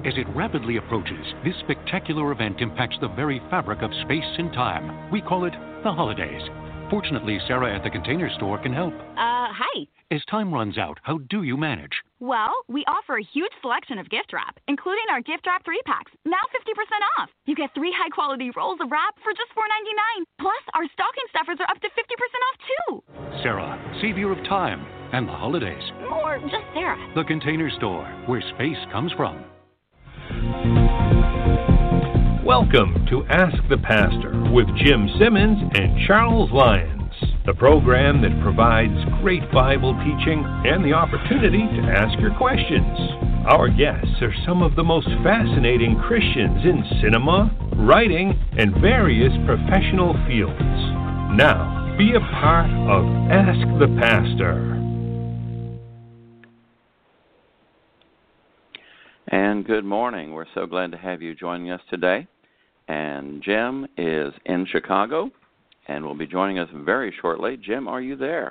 As it rapidly approaches, this spectacular event impacts the very fabric of space and time. We call it the holidays. Fortunately, Sarah at the Container Store can help. Hi. As time runs out, how do you manage? Well, we offer a huge selection of gift wrap, including our gift wrap 3-packs, now 50% off. You get 3 high-quality rolls of wrap for just $4.99. Plus, our stocking stuffers are up to 50% off, too. Sarah, savior of time and the holidays. Or just Sarah. The Container Store, where space comes from. Welcome to Ask the Pastor with Jim Simmons and Charles Lyons, the program that provides great Bible teaching and the opportunity to ask your questions. Our guests are some of the most fascinating Christians in cinema, writing, and various professional fields. Now, be a part of Ask the Pastor. And good morning. We're so glad to have you joining us today. And Jim is in Chicago and will be joining us very shortly. Jim, are you there?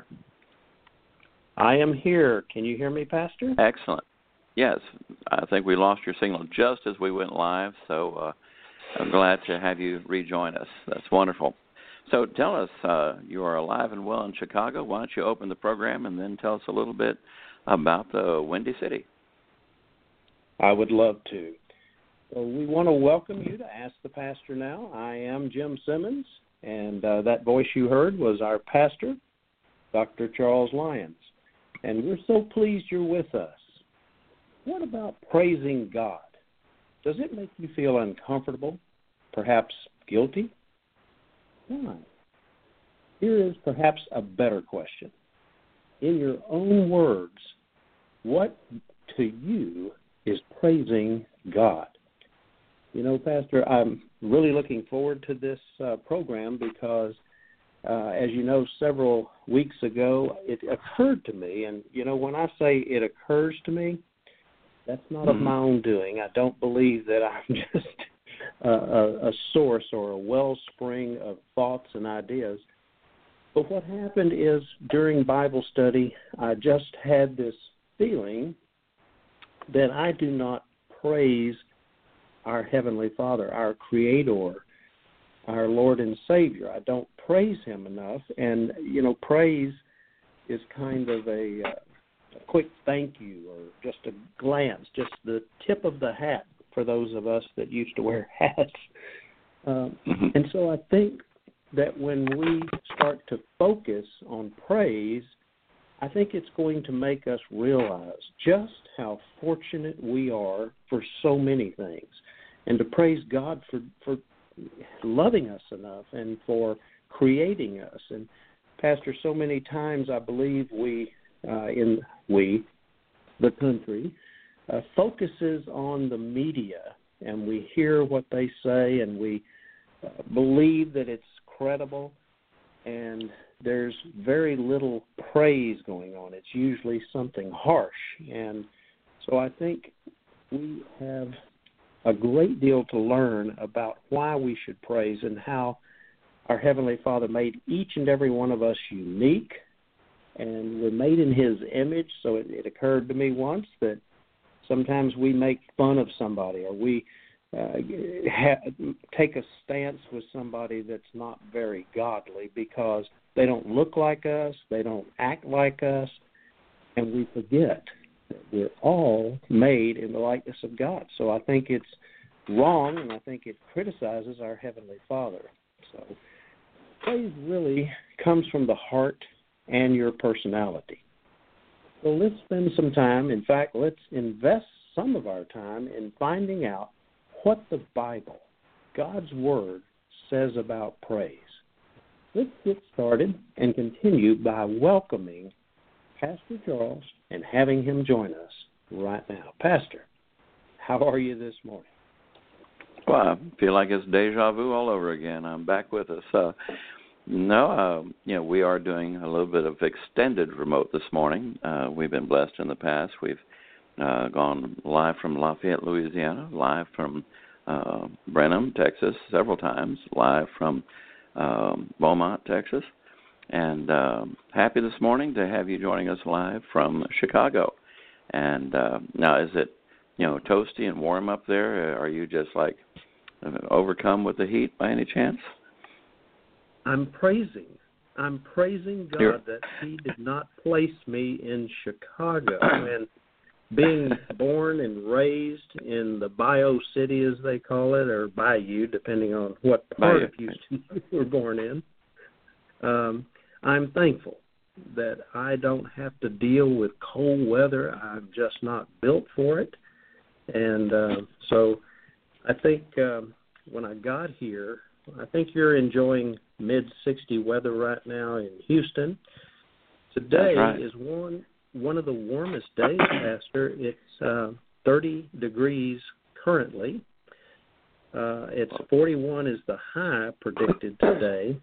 I am here. Can you hear me, Pastor? Excellent. Yes, I think we lost your signal just as we went live, so I'm glad to have you rejoin us. That's wonderful. So tell us, you are alive and well in Chicago. Why don't you open the program and then tell us a little bit about the Windy City? I would love to. So we want to welcome you to Ask the Pastor now. I am Jim Simmons, and that voice you heard was our pastor, Dr. Charles Lyons. And we're so pleased you're with us. What about praising God? Does it make you feel uncomfortable, perhaps guilty? Why? Here is perhaps a better question. In your own words, what to you is praising God? You know, Pastor, I'm really looking forward to this program because, as you know, several weeks ago, it occurred to me, and, you know, when I say it occurs to me, that's not of my own doing. I don't believe that I'm just a source or a wellspring of thoughts and ideas. But what happened is during Bible study, I just had this feeling that I do not praise our Heavenly Father, our Creator, our Lord and Savior. I don't praise Him enough. And, you know, praise is kind of a quick thank you or just a glance, just the tip of the hat for those of us that used to wear hats. And so I think that when we start to focus on praise, I think it's going to make us realize just how fortunate we are for so many things, and to praise God for loving us enough and for creating us. And, Pastor, so many times I believe the country, focuses on the media, and we hear what they say, and we believe that it's credible, and there's very little praise going on. It's usually something harsh. And so I think we have a great deal to learn about why we should praise and how our Heavenly Father made each and every one of us unique, and we're made in His image. So it occurred to me once that sometimes we make fun of somebody, or we take a stance with somebody that's not very godly because they don't look like us, they don't act like us, and we forget that we're all made in the likeness of God. So I think it's wrong, and I think it criticizes our Heavenly Father. So praise really comes from the heart and your personality. So let's spend some time, in fact, let's invest some of our time in finding out what the Bible, God's Word, says about praise. Let's get started and continue by welcoming Pastor Charles and having him join us right now. Pastor, how are you this morning? Well, I feel like it's deja vu all over again. I'm back with us. We are doing a little bit of extended remote this morning. We've been blessed in the past. We've gone live from Lafayette, Louisiana, live from Brenham, Texas, several times, live from Beaumont, Texas, and happy this morning to have you joining us live from Chicago. And now, is it toasty and warm up there? Are you just like overcome with the heat by any chance? I'm praising God that He did not place me in Chicago. And being born and raised in the Bio City, as they call it, or Bayou, depending on what part of Houston you were born in, I'm thankful that I don't have to deal with cold weather. I'm just not built for it. And so I think when I got here, I think you're enjoying mid-60 weather right now in Houston. Today is one of the warmest days, Pastor. It's 30 degrees currently. It's 41 is the high predicted today.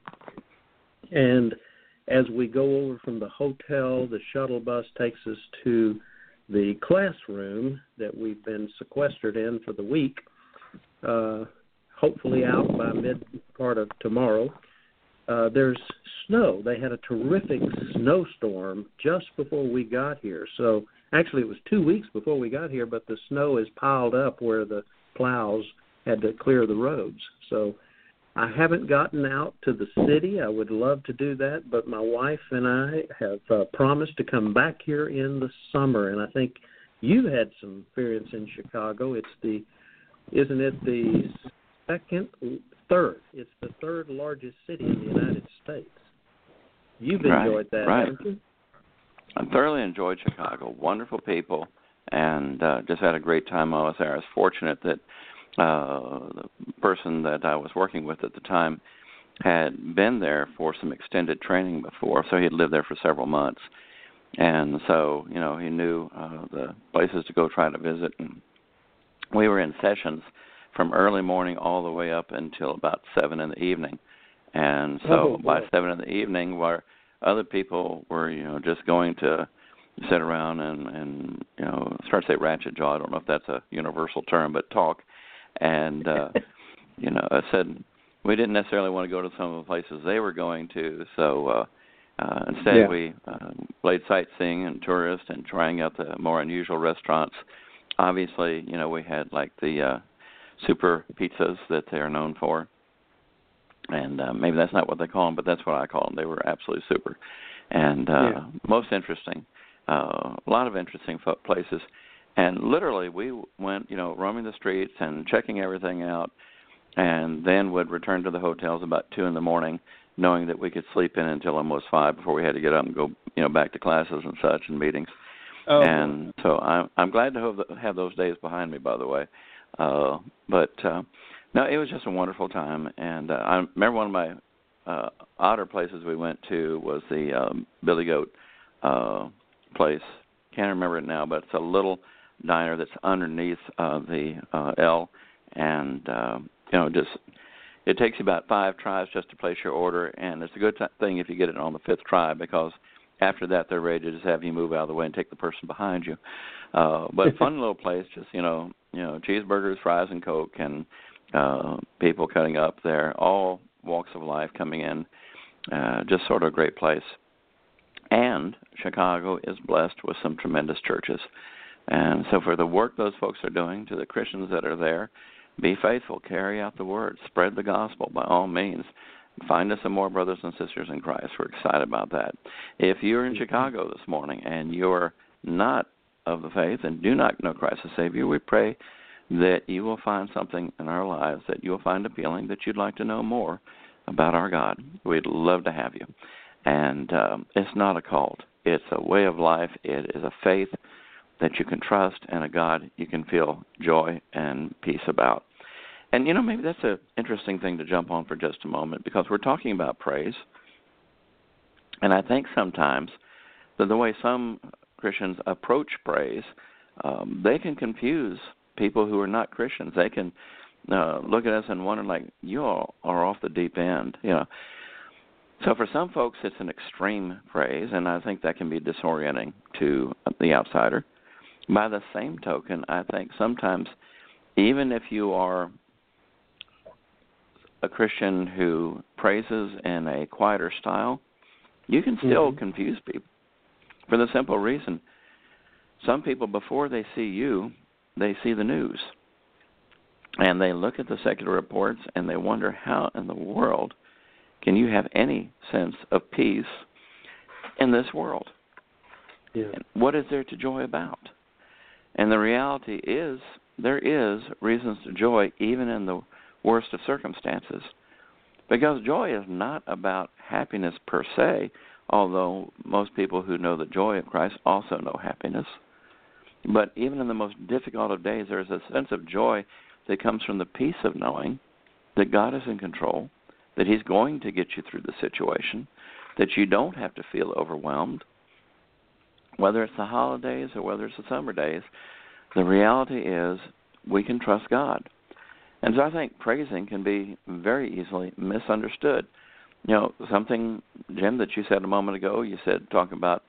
And as we go over from the hotel, the shuttle bus takes us to the classroom that we've been sequestered in for the week, hopefully out by mid part of tomorrow. There's snow. They had a terrific snowstorm just before we got here. So actually it was 2 weeks before we got here, but the snow is piled up where the plows had to clear the roads. So I haven't gotten out to the city. I would love to do that, but my wife and I have promised to come back here in the summer. And I think you've had some experience in Chicago. Isn't it the third? It's the third largest city in the United States. You've enjoyed that, haven't you? I thoroughly enjoyed Chicago. Wonderful people, and just had a great time while I was there. I was fortunate that the person that I was working with at the time had been there for some extended training before, so he had lived there for several months. And so, he knew the places to go try to visit. And we were in sessions from early morning all the way up until about 7 in the evening. And so by 7 in the evening, where other people were, just going to sit around and start to say ratchet jaw. I don't know if that's a universal term, but talk. And, I said we didn't necessarily want to go to some of the places they were going to. So instead we played sightseeing and tourist and trying out the more unusual restaurants. Obviously, we had like the super pizzas that they are known for. And maybe that's not what they call them, but that's what I call them. They were absolutely super. And most interesting, a lot of interesting places. And literally we went, roaming the streets and checking everything out, and then would return to the hotels about 2 in the morning, knowing that we could sleep in until almost 5 before we had to get up and go, back to classes and such and meetings. Oh. And so I'm glad to have those days behind me, by the way. No, it was just a wonderful time. And I remember one of my odder places we went to was the Billy Goat place. Can't remember it now, but it's a little diner that's underneath the L, and it takes you about 5 tries just to place your order, and it's a good thing if you get it on the 5th try, because after that they're ready to just have you move out of the way and take the person behind you. But a fun little place, just cheeseburgers, fries, and Coke, and people cutting up there, all walks of life coming in. Just sort of a great place. And Chicago is blessed with some tremendous churches. And so for the work those folks are doing, to the Christians that are there, be faithful, carry out the word, spread the gospel by all means. Find us some more brothers and sisters in Christ. We're excited about that. If you're in Chicago this morning and you're not of the faith and do not know Christ as Savior, we pray that you will find something in our lives that you will find appealing, that you'd like to know more about our God. We'd love to have you. And it's not a cult. It's a way of life. It is a faith that you can trust, and a God you can feel joy and peace about. And, maybe that's an interesting thing to jump on for just a moment, because we're talking about praise. And I think sometimes that the way some Christians approach praise, they can confuse people who are not Christians. They can look at us and wonder, like, you all are off the deep end, So for some folks, it's an extreme praise, and I think that can be disorienting to the outsider. By the same token, I think sometimes, even if you are a Christian who praises in a quieter style, you can still confuse people for the simple reason. Some people, before they see you, they see the news, and they look at the secular reports, and they wonder how in the world can you have any sense of peace in this world? Yeah. And what is there to joy about? And the reality is there is reasons to joy even in the worst of circumstances, because joy is not about happiness per se, although most people who know the joy of Christ also know happiness. But even in the most difficult of days, there's a sense of joy that comes from the peace of knowing that God is in control, that He's going to get you through the situation, that you don't have to feel overwhelmed. Whether it's the holidays or whether it's the summer days, the reality is we can trust God. And so I think praising can be very easily misunderstood. You know, something, Jim, that you said a moment ago, you said, talking about,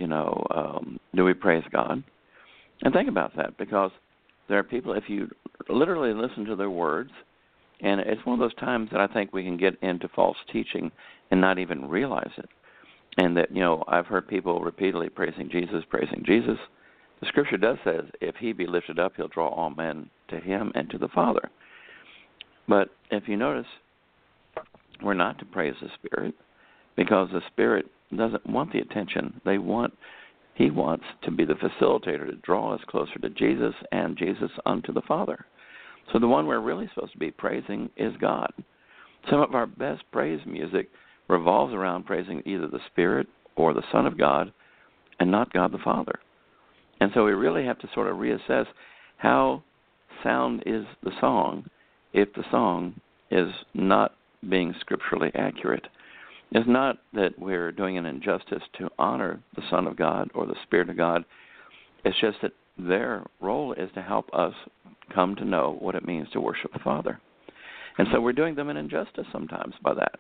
do we praise God? And think about that, because there are people, if you literally listen to their words, and it's one of those times that I think we can get into false teaching and not even realize it. And that, I've heard people repeatedly praising Jesus. The Scripture does say, if He be lifted up, He'll draw all men to Him and to the Father. But if you notice, we're not to praise the Spirit, because the Spirit doesn't want the attention. He wants to be the facilitator to draw us closer to Jesus and Jesus unto the Father. So the one we're really supposed to be praising is God. Some of our best praise music revolves around praising either the Spirit or the Son of God and not God the Father. And so we really have to sort of reassess how sound is the song if the song is not being scripturally accurate. It's not that we're doing an injustice to honor the Son of God or the Spirit of God. It's just that their role is to help us come to know what it means to worship the Father. And so we're doing them an injustice sometimes by that.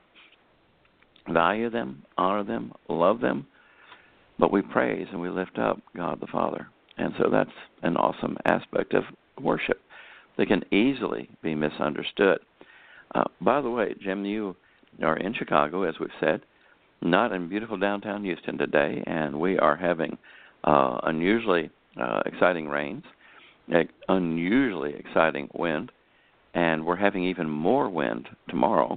Value them, honor them, love them, but we praise and we lift up God the Father. And so that's an awesome aspect of worship that can easily be misunderstood. By the way, Jim, you are in Chicago, as we've said, not in beautiful downtown Houston today, and we are having unusually exciting rains, unusually exciting wind, and we're having even more wind tomorrow.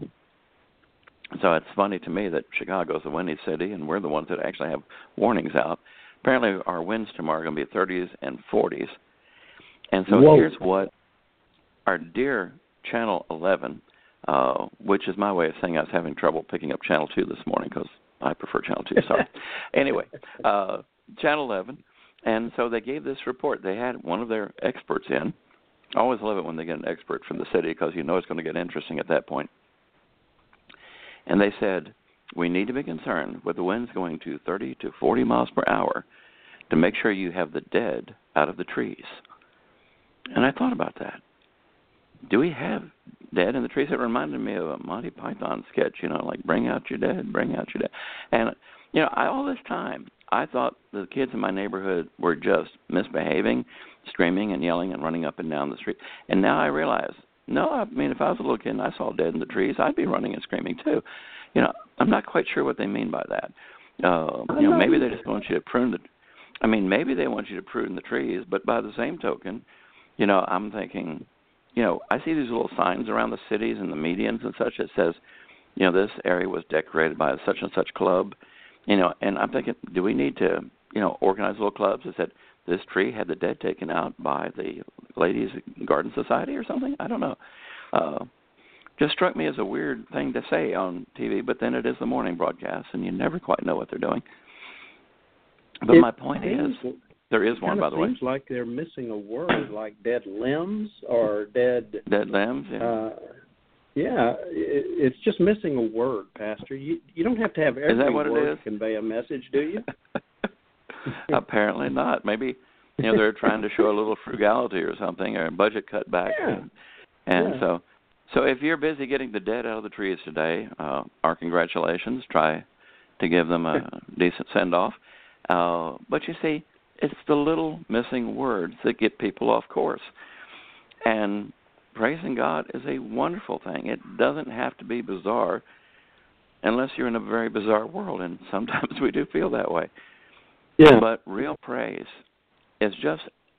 So it's funny to me that Chicago's a windy city, and we're the ones that actually have warnings out. Apparently our winds tomorrow are going to be 30s and 40s. And so Here's what our dear Channel 11, which is my way of saying I was having trouble picking up Channel 2 this morning because I prefer Channel 2, sorry. Anyway, Channel 11, and so they gave this report. They had one of their experts in. I always love it when they get an expert from the city because you know it's going to get interesting at that point. And they said, we need to be concerned with the winds going to 30 to 40 miles per hour to make sure you have the dead out of the trees. And I thought about that. Do we have dead in the trees? It reminded me of a Monty Python sketch, like bring out your dead, bring out your dead. And, all this time, I thought the kids in my neighborhood were just misbehaving, screaming and yelling and running up and down the street. And now I realize, no, if I was a little kid and I saw dead in the trees, I'd be running and screaming too. I'm not quite sure what they mean by that. Maybe they just want you to prune maybe they want you to prune the trees, but by the same token, I'm thinking, I see these little signs around the cities and the medians and such that says, this area was decorated by such and such club, and I'm thinking, do we need to, organize little clubs that said this tree had the dead taken out by the Ladies Garden Society or something? I don't know. Just struck me as a weird thing to say on TV, but then it is the morning broadcast, and you never quite know what they're doing. But my point is, there is one, by the way. It seems like they're missing a word, like dead limbs or dead... Dead limbs, yeah. It's just missing a word, Pastor. You don't have to have every word to convey a message, do you? Apparently not. Maybe, they're trying to show a little frugality or something, or a budget cutback. Yeah. So if you're busy getting the dead out of the trees today, our congratulations. Try to give them a decent send-off. But you see, it's the little missing words that get people off course. And praising God is a wonderful thing. It doesn't have to be bizarre unless you're in a very bizarre world, and sometimes we do feel that way. Yeah. But real praise is just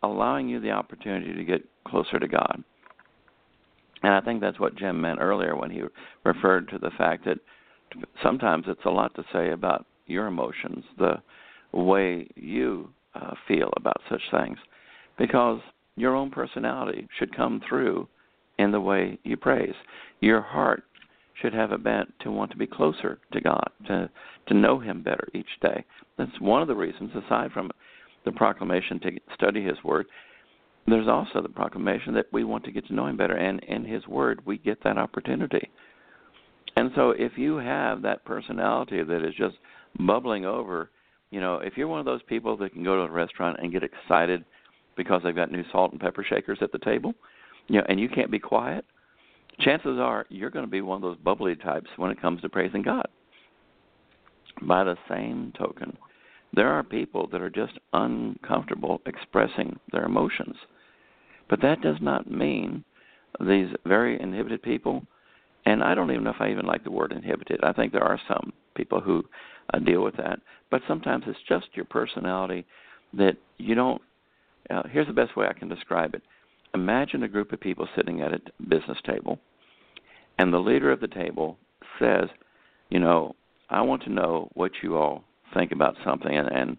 allowing you the opportunity to get closer to God. And I think that's what Jim meant earlier when he referred to the fact that sometimes it's a lot to say about your emotions, the way you feel about such things, because your own personality should come through in the way you praise. Your heart should have a bent to want to be closer to God, to know Him better each day. That's one of the reasons, aside from the proclamation to study His Word, there's also the proclamation that we want to get to know Him better, and in His Word we get that opportunity. And so if you have that personality that is just bubbling over, if you're one of those people that can go to a restaurant and get excited because they've got new salt and pepper shakers at the table, and you can't be quiet, chances are you're going to be one of those bubbly types when it comes to praising God. By the same token, there are people that are just uncomfortable expressing their emotions. But that does not mean these very inhibited people, and I don't even know if I even like the word inhibited. I think there are some people who deal with that. But sometimes it's just your personality that you don't. Here's the best way I can describe it. Imagine a group of people sitting at a business table, and the leader of the table says, I want to know what you all think about something, and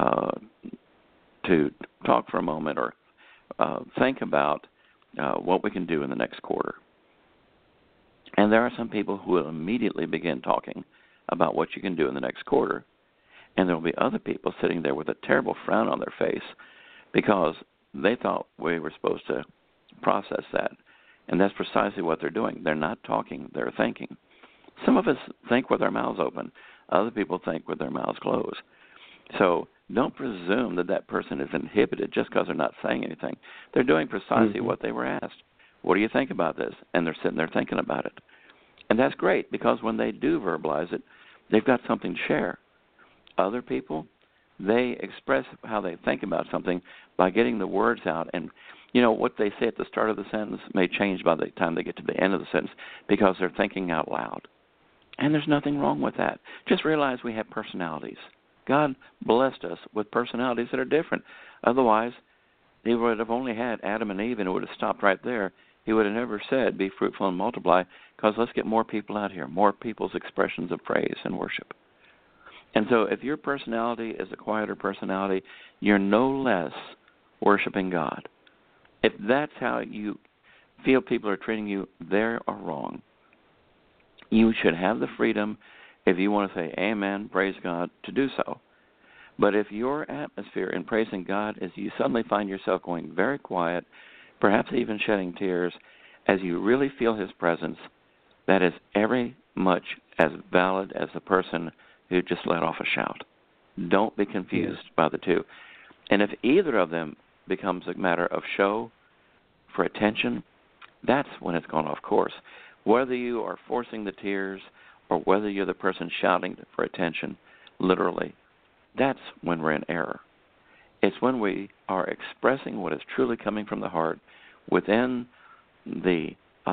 to talk for a moment or think about what we can do in the next quarter. And there are some people who will immediately begin talking about what you can do in the next quarter, and there will be other people sitting there with a terrible frown on their face because they thought we were supposed to process that. And that's precisely what they're doing. They're not talking, they're thinking. Some of us think with our mouths open. Other people think with their mouths closed. So don't presume that that person is inhibited just because they're not saying anything. They're doing precisely what they were asked. What do you think about this? And they're sitting there thinking about it. And that's great, because when they do verbalize it, they've got something to share. Other people, they express how they think about something by getting the words out. And, what they say at the start of the sentence may change by the time they get to the end of the sentence because they're thinking out loud. And there's nothing wrong with that. Just realize we have personalities. God blessed us with personalities that are different. Otherwise, He would have only had Adam and Eve, and it would have stopped right there. He would have never said, be fruitful and multiply, because let's get more people out here, more people's expressions of praise and worship. And so if your personality is a quieter personality, you're no less worshiping God. If that's how you feel people are treating you, they are wrong. You should have the freedom, if you want to say amen, praise God, to do so. But if your atmosphere in praising God is you suddenly find yourself going very quiet, perhaps even shedding tears, as you really feel His presence, that is every much as valid as the person who just let off a shout. Don't be confused by the two. And if either of them becomes a matter of show for attention, that's when it's gone off course. Whether you are forcing the tears or whether you're the person shouting for attention, literally, that's when we're in error. It's when we are expressing what is truly coming from the heart within the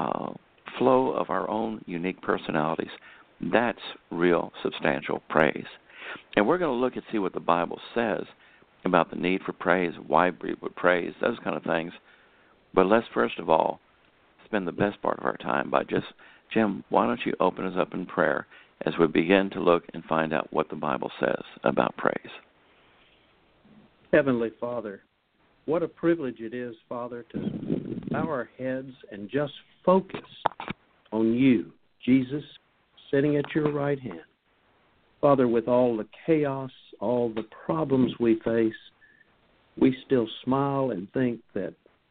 flow of our own unique personalities. That's real substantial praise. And we're going to look and see what the Bible says about the need for praise, why we would praise, those kind of things. But let's first of all spend the best part of our time by just, Jim, why don't you open us up in prayer as we begin to look and find out what the Bible says about praise. Heavenly Father, what a privilege it is, Father, to bow our heads and just focus on you, Jesus, sitting at your right hand. Father, with all the chaos, all the problems we face, we still smile and think that,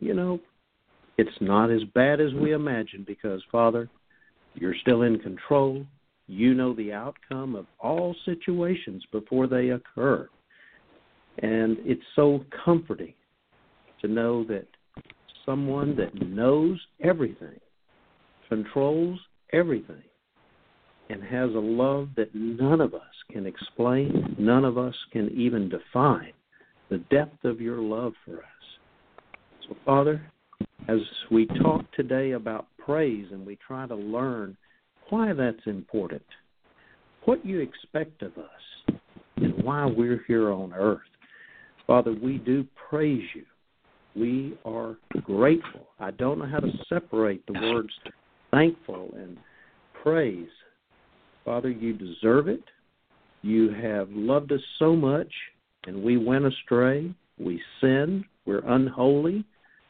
it's not as bad as we imagined because, Father, you're still in control. You know the outcome of all situations before they occur. And it's so comforting to know that someone that knows everything, controls everything, and has a love that none of us can explain, none of us can even define the depth of your love for us. So, Father, as we talk today about praise and we try to learn why that's important, what you expect of us, and why we're here on earth, Father, we do praise you We are grateful. I don't know how to separate the words thankful and praise. Father, you deserve it. You have loved us so much, and we went astray. We sinned. We're unholy.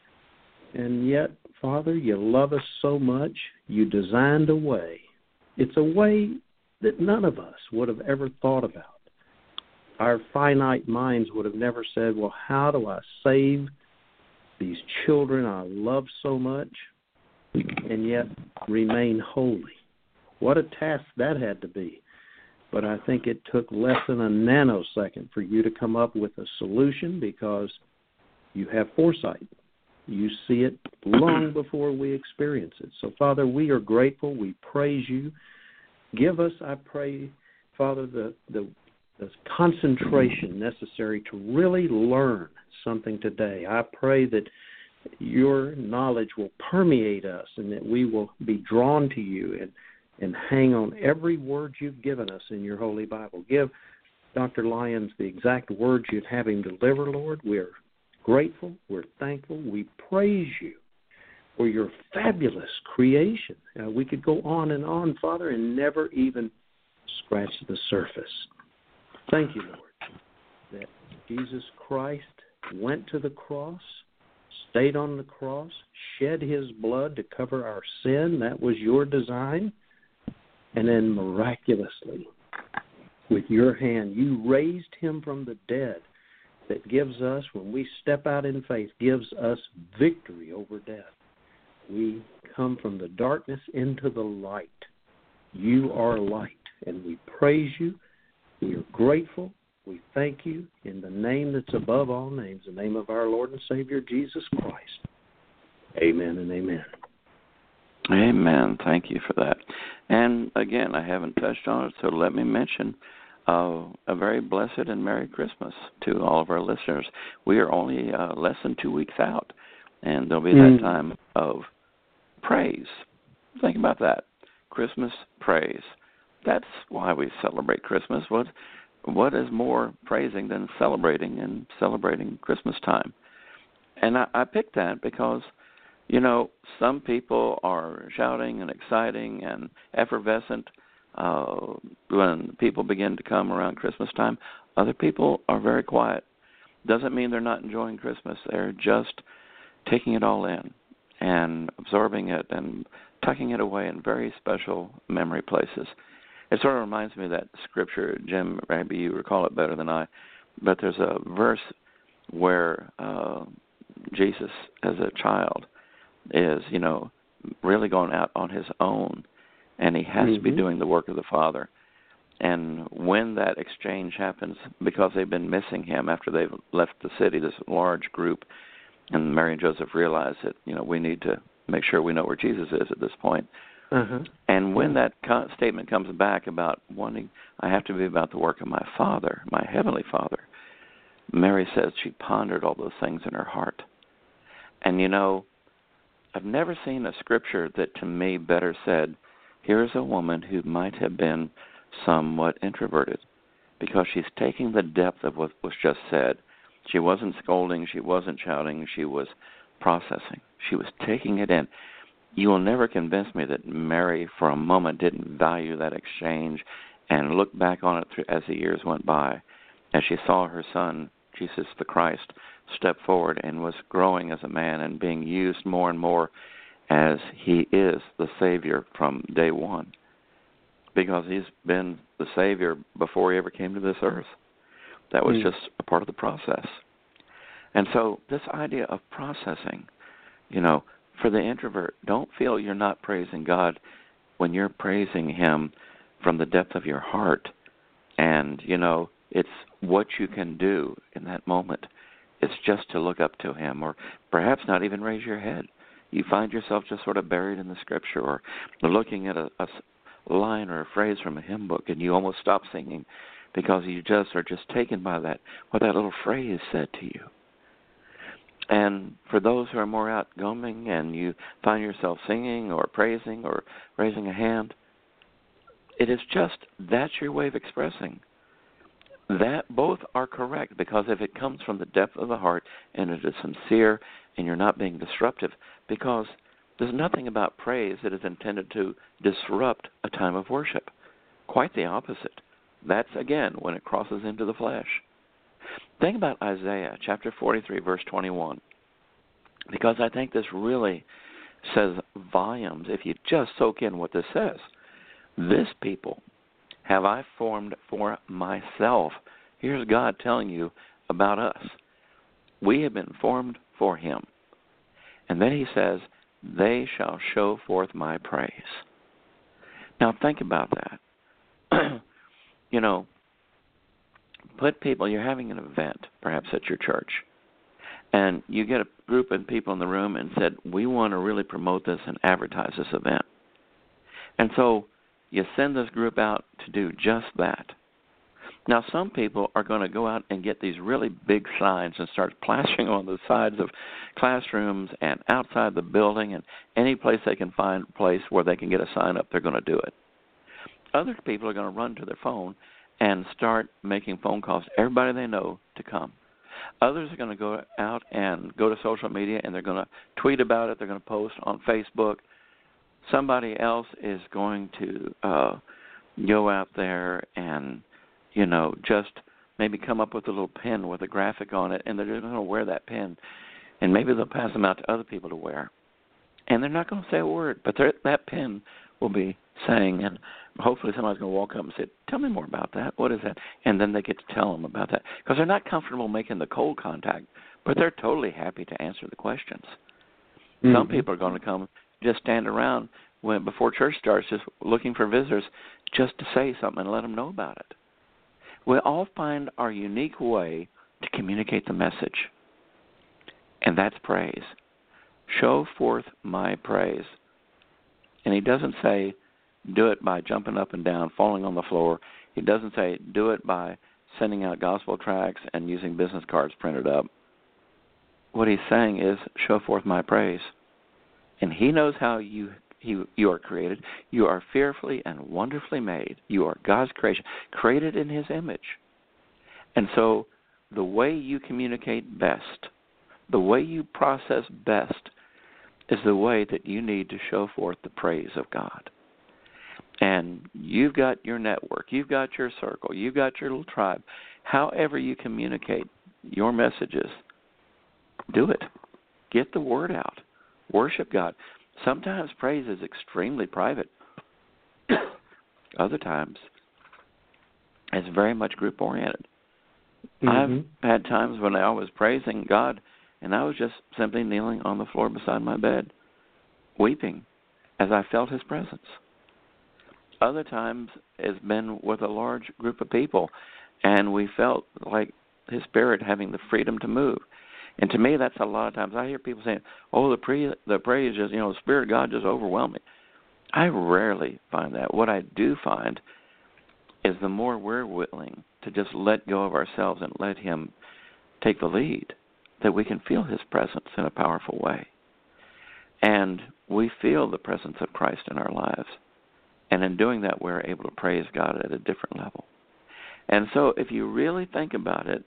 And yet, Father, you love us so much, you designed a way. It's a way that none of us would have ever thought about. Our finite minds would have never said, well, how do I save these children I love so much and yet remain holy? What a task that had to be. But I think it took less than a nanosecond for you to come up with a solution because you have foresight. You see it long before we experience it. So, Father, we are grateful. We praise you. Give us, I pray, Father, the concentration necessary to really learn something today. I pray that your knowledge will permeate us and that we will be drawn to you and hang on every word you've given us in your Holy Bible. Give Dr. Lyons the exact words you'd have him deliver, Lord. We're grateful. We're thankful. We praise you for your fabulous creation. We could go on, Father, and never even scratch the surface. Thank you, Lord, that Jesus Christ went to the cross, stayed on the cross, shed his blood to cover our sin. That was your design. And then miraculously, with your hand, you raised him from the dead. That gives us, when we step out in faith, gives us victory over death. We come from the darkness into the light. You are light, and we praise you. We are grateful. We thank you in the name that's above all names, the name of our Lord and Savior, Jesus Christ. Amen and amen. Amen. Thank you for that. And again, I haven't touched on it, so let me mention a very blessed and Merry Christmas to all of our listeners. We are only less than 2 weeks out, and there'll be that time of praise. Think about that. Christmas praise. That's why we celebrate Christmas. What is more praising than celebrating Christmas time? And I picked that because, some people are shouting and exciting and effervescent when people begin to come around Christmas time. Other people are very quiet. Doesn't mean they're not enjoying Christmas. They're just taking it all in and absorbing it and tucking it away in very special memory places. It sort of reminds me of that scripture, Jim, maybe you recall it better than I, but there's a verse where Jesus as a child is, really going out on his own, and he has to be doing the work of the Father. And when that exchange happens, because they've been missing him after they've left the city, this large group, and Mary and Joseph realize that, we need to make sure we know where Jesus is at this point. And when that statement comes back about I have to be about the work of my Father, my Heavenly Father, Mary says she pondered all those things in her heart. And, I've never seen a scripture that to me better said, here's a woman who might have been somewhat introverted because she's taking the depth of what was just said. She wasn't scolding. She wasn't shouting. She was processing. She was taking it in. You will never convince me that Mary for a moment didn't value that exchange and look back on it as the years went by, as she saw her son, Jesus the Christ, step forward and was growing as a man and being used more and more as he is the Savior from day one, because he's been the Savior before he ever came to this earth. That was just a part of the process. And so this idea of processing, for the introvert, don't feel you're not praising God when you're praising him from the depth of your heart. And, it's what you can do in that moment. It's just to look up to him, or perhaps not even raise your head. You find yourself just sort of buried in the scripture, or looking at a line or a phrase from a hymn book, and you almost stop singing because you just are just taken by what that little phrase said to you. And for those who are more outgoing and you find yourself singing or praising or raising a hand, it is just, that's your way of expressing. That both are correct, because if it comes from the depth of the heart and it is sincere and you're not being disruptive, because there's nothing about praise that is intended to disrupt a time of worship. Quite the opposite. That's, again, when it crosses into the flesh. Think about Isaiah chapter 43, verse 21, because I think this really says volumes if you just soak in what this says. This people have I formed for myself. Here's God telling you about us. We have been formed for him. And then he says, they shall show forth my praise. Now think about that. You know, put people, you're having an event, perhaps at your church, and you get a group of people in the room and said, we want to really promote this and advertise this event. And so you send this group out to do just that. Now, some people are going to go out and get these really big signs and start plastering on the sides of classrooms and outside the building, and any place they can find a place where they can get a sign up, they're going to do it. Other people are going to run to their phone and start making phone calls to everybody they know to come. Others are going to go out and go to social media, and they're going to tweet about it. They're going to post on Facebook. Somebody else is going to go out there and, you know, just maybe come up with a little pin with a graphic on it, and they're just going to wear that pin. And maybe they'll pass them out to other people to wear. And they're not going to say a word, but that pin will be saying, and hopefully somebody's going to walk up and say, tell me more about that. What is that? And then they get to tell them about that. Because they're not comfortable making the cold contact, but they're totally happy to answer the questions. Mm-hmm. Some people are going to come, just stand around before church starts, just looking for visitors, just to say something and let them know about it. We all find our unique way to communicate the message, and that's praise. Show forth my praise. And he doesn't say, do it by jumping up and down, falling on the floor. He doesn't say, do it by sending out gospel tracts and using business cards printed up. What he's saying is, show forth my praise. And he knows how you are created. You are fearfully and wonderfully made. You are God's creation, created in his image. And so the way you communicate best, the way you process best, is the way that you need to show forth the praise of God. And you've got your network, you've got your circle, you've got your little tribe. However you communicate your messages, do it. Get the word out. Worship God. Sometimes praise is extremely private. Other times, it's very much group-oriented. Mm-hmm. I've had times when I was praising God, and I was just simply kneeling on the floor beside my bed, weeping as I felt his presence. Other times, it's been with a large group of people, and we felt like his Spirit having the freedom to move. And to me, that's a lot of times. I hear people saying, oh, the praise just, the Spirit of God just overwhelmed me. I rarely find that. What I do find is the more we're willing to just let go of ourselves and let him take the lead, that we can feel his presence in a powerful way. And we feel the presence of Christ in our lives. And in doing that, we're able to praise God at a different level. And so if you really think about it,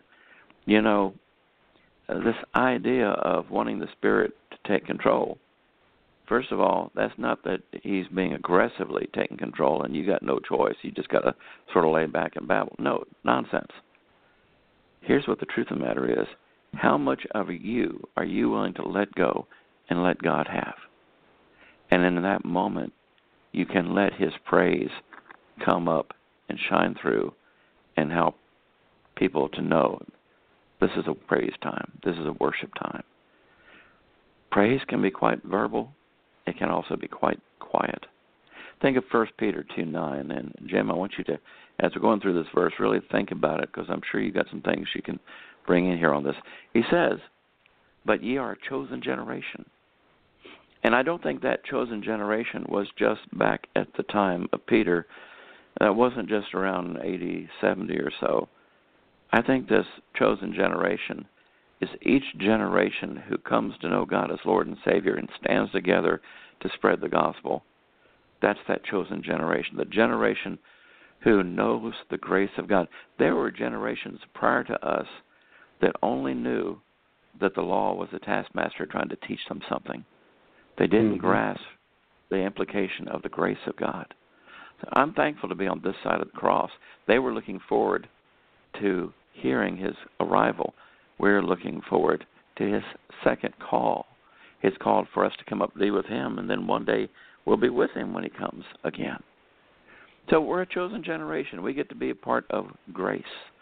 this idea of wanting the Spirit to take control, first of all, that's not that he's being aggressively taking control and you got no choice. You just got to sort of lay back and babble. No, nonsense. Here's what the truth of the matter is. How much of you are you willing to let go and let God have? And in that moment, you can let his praise come up and shine through and help people to know this is a praise time. This is a worship time. Praise can be quite verbal. It can also be quite quiet. Think of 1 Peter 2:9. And, Jim, I want you to, as we're going through this verse, really think about it, because I'm sure you got some things you can bring in here on this. He says, but ye are a chosen generation. And I don't think that chosen generation was just back at the time of Peter. That wasn't just around 80, 70 or so. I think this chosen generation is each generation who comes to know God as Lord and Savior and stands together to spread the gospel. That's that chosen generation, the generation who knows the grace of God. There were generations prior to us that only knew that the law was a taskmaster trying to teach them something. They didn't grasp the implication of the grace of God. So I'm thankful to be on this side of the cross. They were looking forward to hearing his arrival. We're looking forward to his second call. His call for us to come up to be with him, and then one day we'll be with him when he comes again. So we're a chosen generation. We get to be a part of grace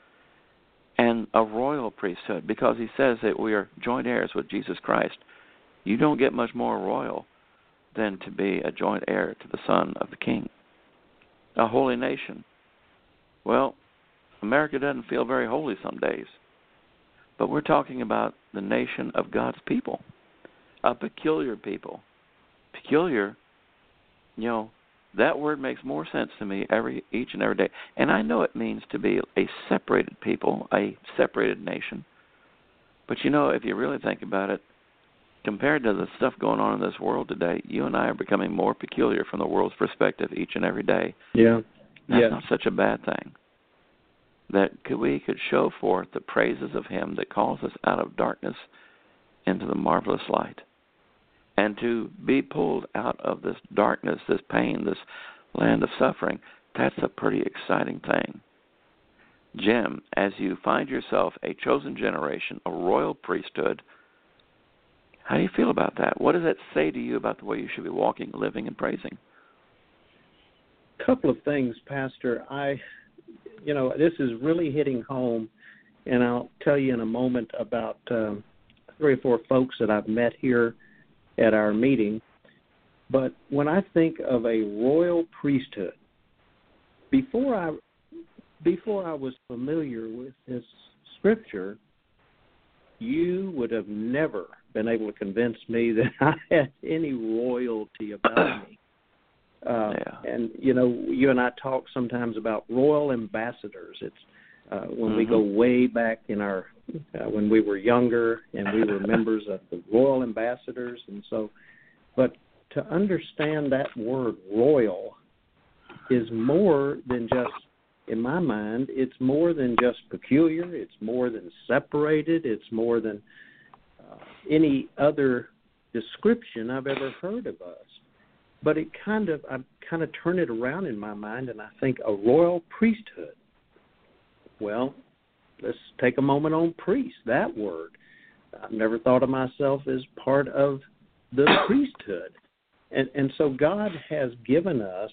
and a royal priesthood, because he says that we are joint heirs with Jesus Christ. You don't get much more royal than to be a joint heir to the Son of the King. A holy nation. Well, America doesn't feel very holy some days, but we're talking about the nation of God's people, a peculiar people. Peculiar, that word makes more sense to me each and every day. And I know it means to be a separated people, a separated nation. But if you really think about it, compared to the stuff going on in this world today, you and I are becoming more peculiar from the world's perspective each and every day. Yeah. That's not such a bad thing. That we could show forth the praises of him that calls us out of darkness into the marvelous light. And to be pulled out of this darkness, this pain, this land of suffering, that's a pretty exciting thing. Jim, as you find yourself a chosen generation, a royal priesthood, how do you feel about that? What does that say to you about the way you should be walking, living, and praising? A couple of things, Pastor. This is really hitting home, and I'll tell you in a moment about 3 or 4 folks that I've met here at our meeting. But when I think of a royal priesthood, before I was familiar with this scripture, you would have never been able to convince me that I had any royalty about me. And, you and I talk sometimes about royal ambassadors. It's when we go way back in our when we were younger and we were members of the royal ambassadors. And so, but to understand that word royal is more than just, in my mind, it's more than just peculiar. It's more than separated. It's more than any other description I've ever heard of us. But I kind of turn it around in my mind, and I think a royal priesthood. Well, let's take a moment on priest, that word. I've never thought of myself as part of the priesthood. And so God has given us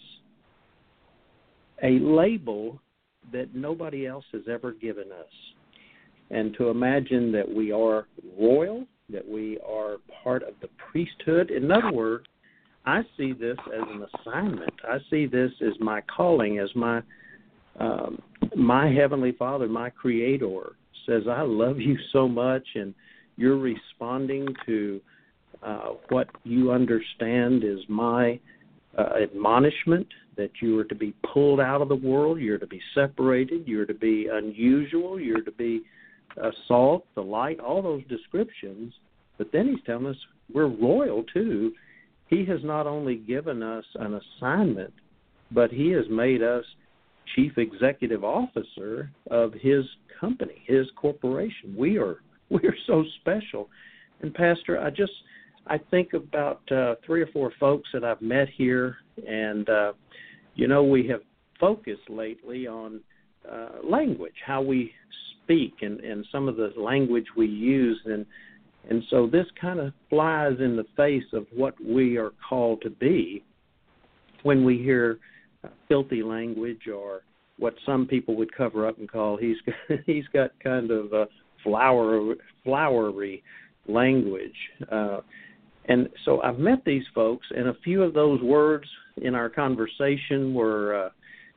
a label that nobody else has ever given us. And to imagine that we are royal, that we are part of the priesthood. In other words, I see this as an assignment. I see this as my calling, as my Heavenly Father, my Creator, says, I love you so much, and you're responding to what you understand is my admonishment, that you are to be pulled out of the world, you're to be separated, you're to be unusual, you're to be salt, the light, all those descriptions. But then he's telling us we're royal too. He has not only given us an assignment, but he has made us chief executive officer of his company, his corporation. We're so special. And Pastor, I think about 3 or 4 folks that I've met here, and we have focused lately on language, how we speak, and some of the language we use, and so this kind of flies in the face of what we are called to be when we hear filthy language, or what some people would cover up and call he's got kind of a flowery language. And so I've met these folks, and a few of those words in our conversation were,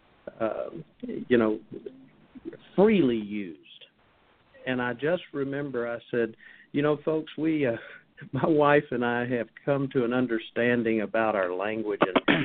freely used. And I just remember I said, folks, my wife and I have come to an understanding about our language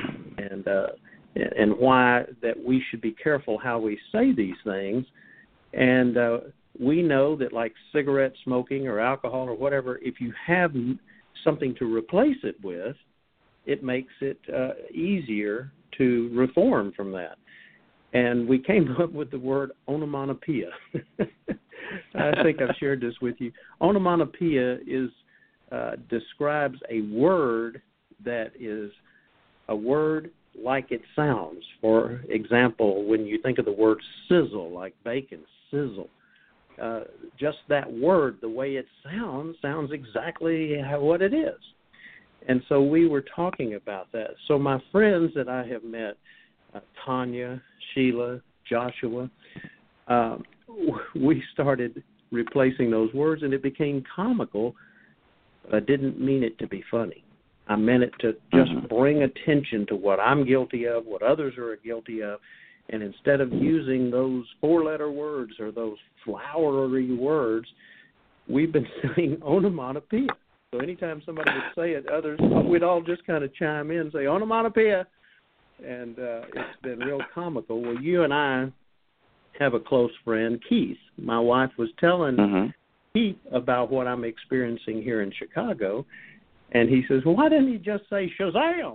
and why that we should be careful how we say these things. And we know that, like cigarette smoking or alcohol or whatever, if you have something to replace it with, it makes it easier to reform from that. And we came up with the word onomatopoeia. I think I've shared this with you. Onomatopoeia describes a word that is a word like it sounds. For example, when you think of the word sizzle, like bacon, sizzle, just that word, the way it sounds exactly what it is. And so we were talking about that. So my friends that I have met, Tanya, Sheila, Joshua, we started replacing those words, and it became comical, but I didn't mean it to be funny. I meant it to just bring attention to what I'm guilty of, what others are guilty of, and instead of using those four-letter words or those flowery words, we've been saying onomatopoeia. So anytime somebody would say it, others, we'd all just kind of chime in and say onomatopoeia, and it's been real comical. Well, you and I have a close friend, Keith. My wife was telling Keith about what I'm experiencing here in Chicago, and he says, well, why didn't he just say Shazam?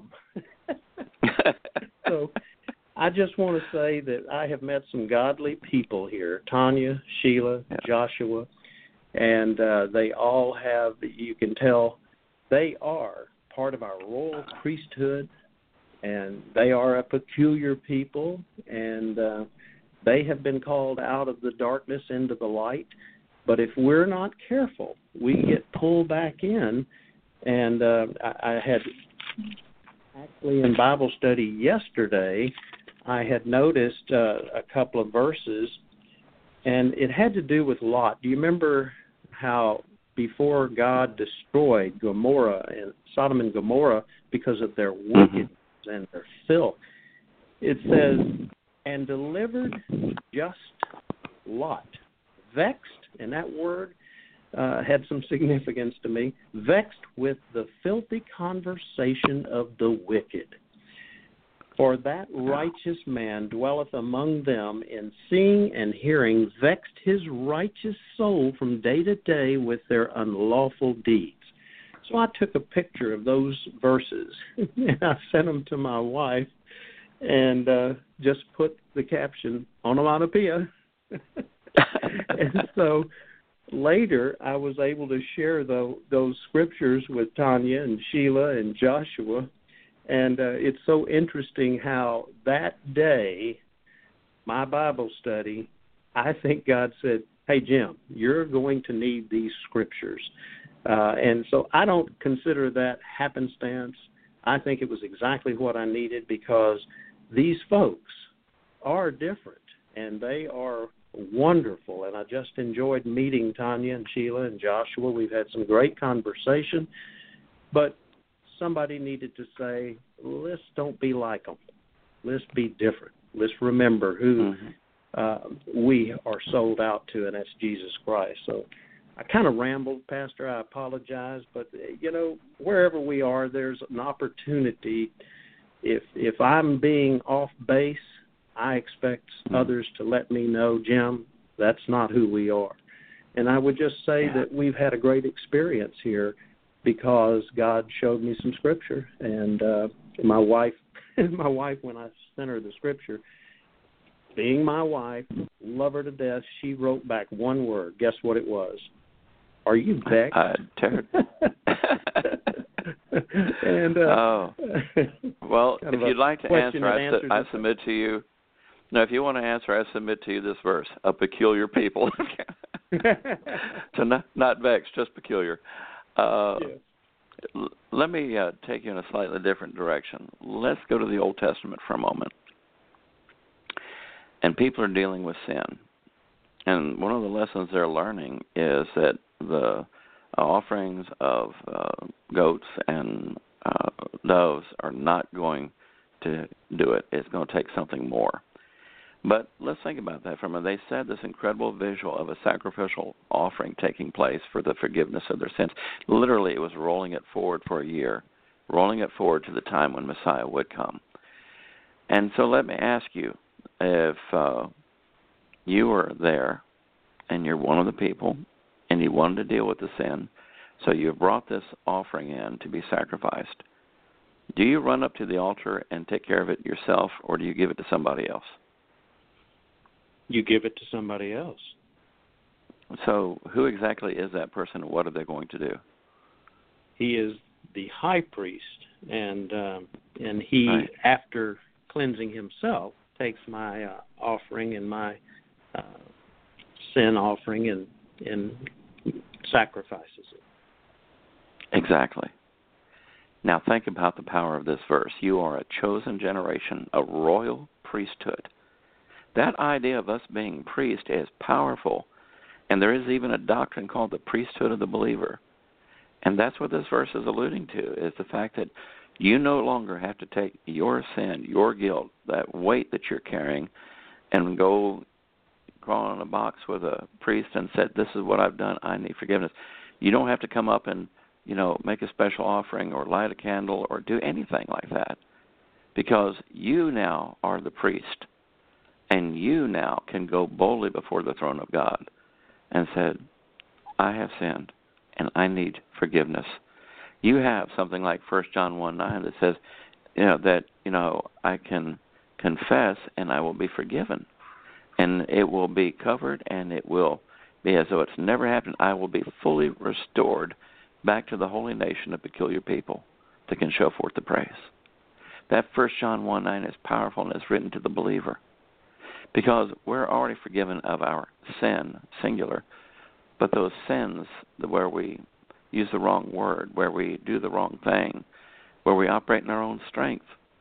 So I just want to say that I have met some godly people here, Tanya, Sheila, Joshua, and they all have, you can tell, they are part of our royal priesthood, and they are a peculiar people, and they have been called out of the darkness into the light. But if we're not careful, we get pulled back in. And I had actually in Bible study yesterday, I had noticed a couple of verses, and it had to do with Lot. Do you remember how before God destroyed Gomorrah and Sodom and Gomorrah because of their wickedness and their filth, it says, and delivered just Lot, vexed, and that word had some significance to me, vexed with the filthy conversation of the wicked. For that righteous man dwelleth among them, in seeing and hearing, vexed his righteous soul from day to day with their unlawful deeds. So I took a picture of those verses, and I sent them to my wife, and just put the caption, onomatopoeia. And so later I was able to share those scriptures with Tanya and Sheila and Joshua. And it's so interesting how that day, my Bible study, I think God said, hey, Jim, you're going to need these scriptures. And so I don't consider that happenstance. I think it was exactly what I needed, because these folks are different, and they are wonderful. And I just enjoyed meeting Tanya and Sheila and Joshua. We've had some great conversation. But somebody needed to say, let's don't be like them. Let's be different. Let's remember who we are sold out to, and that's Jesus Christ. So I kind of rambled, Pastor. I apologize. But, wherever we are, there's an opportunity. If I'm being off base, I expect others to let me know, Jim, that's not who we are. And I would just say that we've had a great experience here, because God showed me some scripture, and my wife, when I sent her the scripture, being my wife, love her to death, she wrote back one word. Guess what it was? Are you vexed? And well, if you'd like to answer, I submit to you. No, if you want to answer, I submit to you this verse: a peculiar people. So not vexed, just peculiar. Let me take you in a slightly different direction. Let's go to the Old Testament for a moment. And people are dealing with sin. And one of the lessons they're learning is that the offerings of goats and doves are not going to do it. It's going to take something more. But let's think about that for a minute. They said this incredible visual of a sacrificial offering taking place for the forgiveness of their sins. Literally, it was rolling it forward for a year, rolling it forward to the time when Messiah would come. And so let me ask you, if you were there and you're one of the people and you wanted to deal with the sin, so you brought this offering in to be sacrificed, do you run up to the altar and take care of it yourself, or do you give it to somebody else? you give it to somebody else. So who exactly is that person, and what are they going to do? He is the high priest, and he, right. after cleansing himself, takes my offering and my sin offering and sacrifices it. Exactly. Now think about the power of this verse. You are a chosen generation, a royal priesthood. That idea of us being priest is powerful, and there is even a doctrine called the priesthood of the believer. And that's what this verse is alluding to, is the fact that you no longer have to take your sin, your guilt, that weight that you're carrying, and go crawl in a box with a priest and say, this is what I've done, I need forgiveness. You don't have to come up and, make a special offering or light a candle or do anything like that, because you now are the priest, and you now can go boldly before the throne of God and say, I have sinned, and I need forgiveness. You have something like 1 John 1:9 that says, I can confess and I will be forgiven. And it will be covered and it will be as though it's never happened. I will be fully restored back to the holy nation of peculiar people that can show forth the praise. That 1 John 1:9 is powerful, and it's written to the believer, because we're already forgiven of our sin, singular. But those sins where we use the wrong word, where we do the wrong thing, where we operate in our own strength,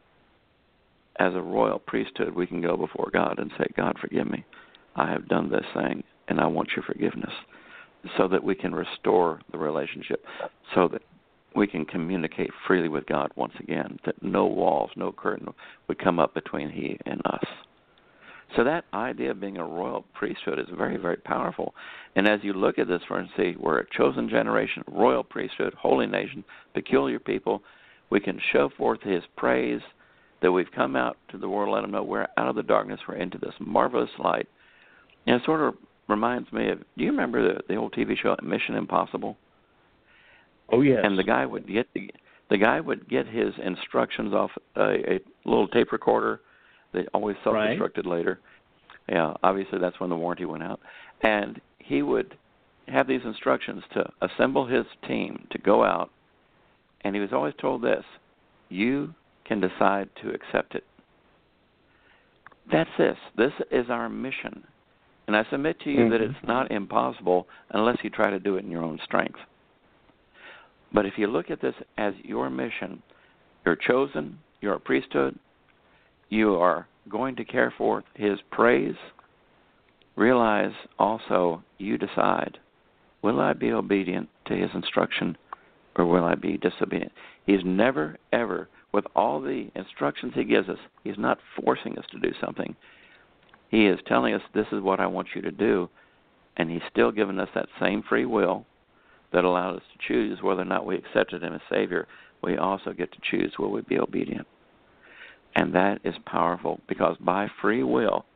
as a royal priesthood, we can go before God and say, God, forgive me. I have done this thing, and I want your forgiveness, so that we can restore the relationship, so that we can communicate freely with God once again, that no walls, no curtain would come up between he and us. So that idea of being a royal priesthood is very, very powerful. And as you look at this, for instance, we're a chosen generation, royal priesthood, holy nation, peculiar people. We can show forth his praise, that we've come out to the world, let them know we're out of the darkness, we're into this marvelous light. And it sort of reminds me of, do you remember the old TV show Mission Impossible? Oh, yes. And the guy would get his instructions off a little tape recorder that always self-destructed later. Yeah, obviously that's when the warranty went out. And he would have these instructions to assemble his team to go out, and he was always told this: you can decide to accept it. That's this. This is our mission. And I submit to you that it's not impossible unless you try to do it in your own strength. But if you look at this as your mission, you're chosen, you're a priesthood, you are going to care for his praise, realize also you decide, will I be obedient to his instruction or will I be disobedient? He's never, ever, with all the instructions he gives us, he's not forcing us to do something. He is telling us, this is what I want you to do, and he's still giving us that same free will that allowed us to choose whether or not we accepted him as Savior. We also get to choose, will we be obedient? And that is powerful, because by free will,